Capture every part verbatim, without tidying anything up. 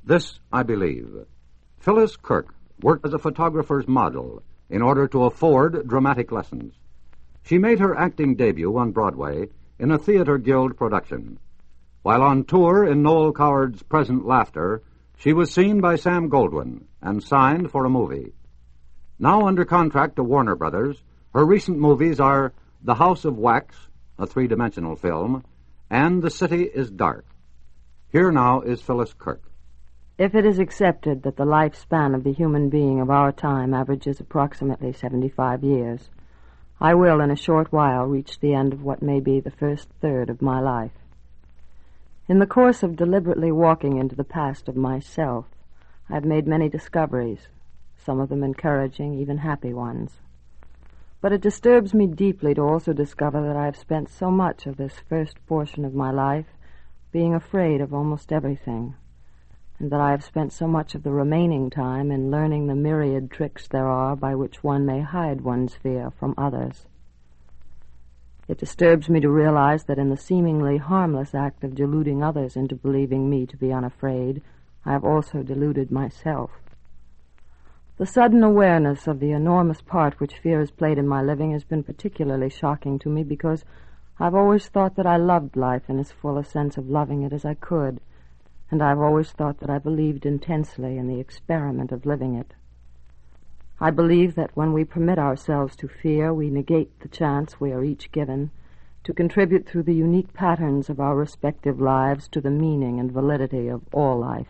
This I believe. Phyllis Kirk worked as a photographer's model in order to afford dramatic lessons. She made her acting debut on Broadway in a Theater Guild production. While on tour in Noel Coward's Present Laughter, she was seen by Sam Goldwyn and signed for a movie. Now under contract to Warner Brothers, her recent movies are The House of Wax, a three-dimensional film, and The City is Dark. Here now is Phyllis Kirk. If it is accepted that the lifespan of the human being of our time averages approximately seventy-five years, I will in a short while reach the end of what may be the first third of my life. In the course of deliberately walking into the past of myself, I have made many discoveries, some of them encouraging, even happy ones. But it disturbs me deeply to also discover that I have spent so much of this first portion of my life being afraid of almost everything, and that I have spent so much of the remaining time in learning the myriad tricks there are by which one may hide one's fear from others. It disturbs me to realize that in the seemingly harmless act of deluding others into believing me to be unafraid, I have also deluded myself. The sudden awareness of the enormous part which fear has played in my living has been particularly shocking to me because I've always thought that I loved life in as full a sense of loving it as I could, and I've always thought that I believed intensely in the experiment of living it. I believe that when we permit ourselves to fear, we negate the chance we are each given to contribute through the unique patterns of our respective lives to the meaning and validity of all life.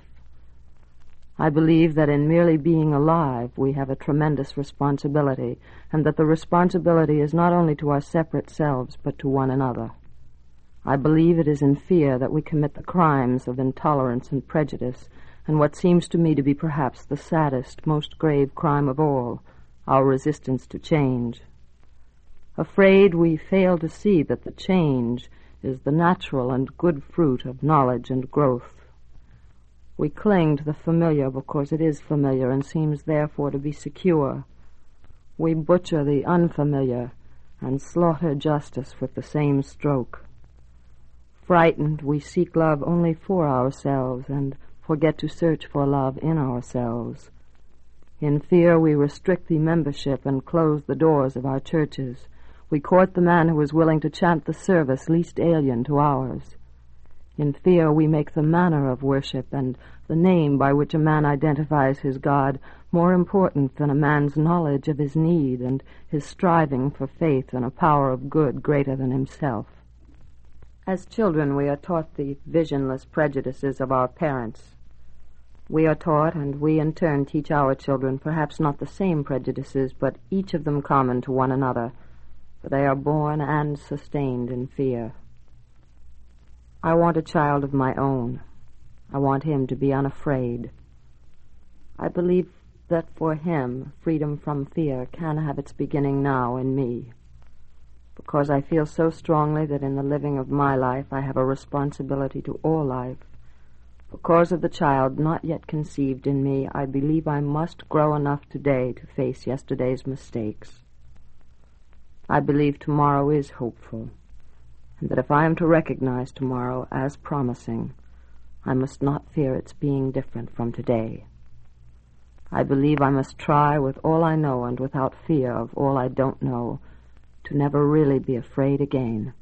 I believe that in merely being alive we have a tremendous responsibility, and that the responsibility is not only to our separate selves but to one another. I believe it is in fear that we commit the crimes of intolerance and prejudice, and what seems to me to be perhaps the saddest, most grave crime of all, our resistance to change. Afraid, we fail to see that the change is the natural and good fruit of knowledge and growth. We cling to the familiar because it is familiar and seems therefore to be secure. We butcher the unfamiliar and slaughter justice with the same stroke. Frightened, we seek love only for ourselves and forget to search for love in ourselves. In fear, we restrict the membership and close the doors of our churches. We court the man who is willing to chant the service least alien to ours. In fear, we make the manner of worship and the name by which a man identifies his God more important than a man's knowledge of his need and his striving for faith in a power of good greater than himself. As children, we are taught the visionless prejudices of our parents. We are taught, and we in turn teach our children, perhaps not the same prejudices, but each of them common to one another, for they are born and sustained in fear. I want a child of my own. I want him to be unafraid. I believe that for him, freedom from fear can have its beginning now in me, because I feel so strongly that in the living of my life I have a responsibility to all life. Because of the child not yet conceived in me, I believe I must grow enough today to face yesterday's mistakes. I believe tomorrow is hopeful, and that if I am to recognize tomorrow as promising, I must not fear its being different from today. I believe I must try with all I know and without fear of all I don't know to never really be afraid again.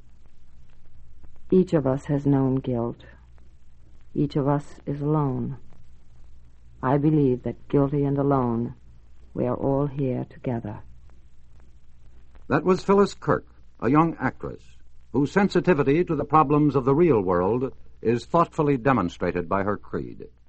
Each of us has known guilt. Each of us is alone. I believe that guilty and alone, we are all here together. That was Phyllis Kirk, a young actress, whose sensitivity to the problems of the real world is thoughtfully demonstrated by her creed.